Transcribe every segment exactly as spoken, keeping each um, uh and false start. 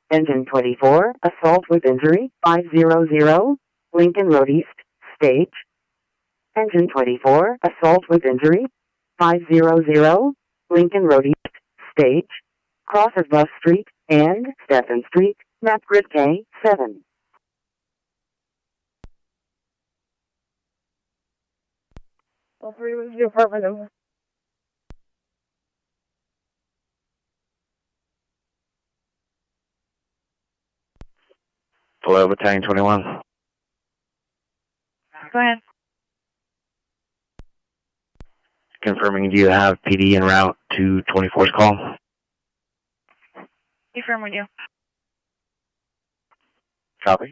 Engine twenty-four, assault with injury, five hundred, Lincoln Road East, stage. Engine twenty-four, assault with injury, five hundred, Lincoln Road East, stage. Crosses Bus Street and Stephen Street, map grid K seven. All three was the apartment number. Hello, Battalion twenty-one. Go ahead. Confirming, do you have P D en route to twenty-four's call? Confirm with you. Copy.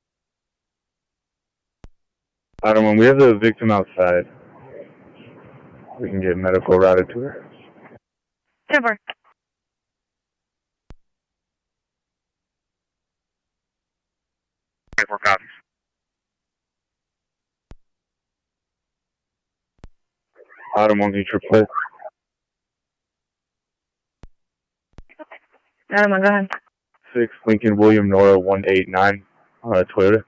Item one, we have the victim outside. We can get medical routed to her. Super. twenty-four copies. Item one, can you triple? Adam, go ahead. Six, Lincoln William Nora one eight nine, uh, Toyota.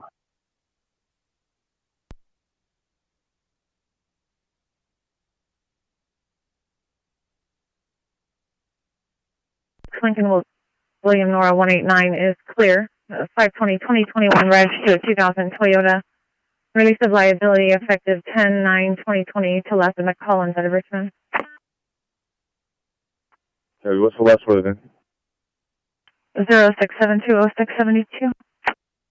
Lincoln William Nora one eight nine is clear. Uh, five twenty twenty twenty-one reg to a two thousand Toyota. Release of liability effective ten nine twenty twenty to left of McCollins out of Richmond. Okay, what's the last word then? zero six seven two oh six seven two.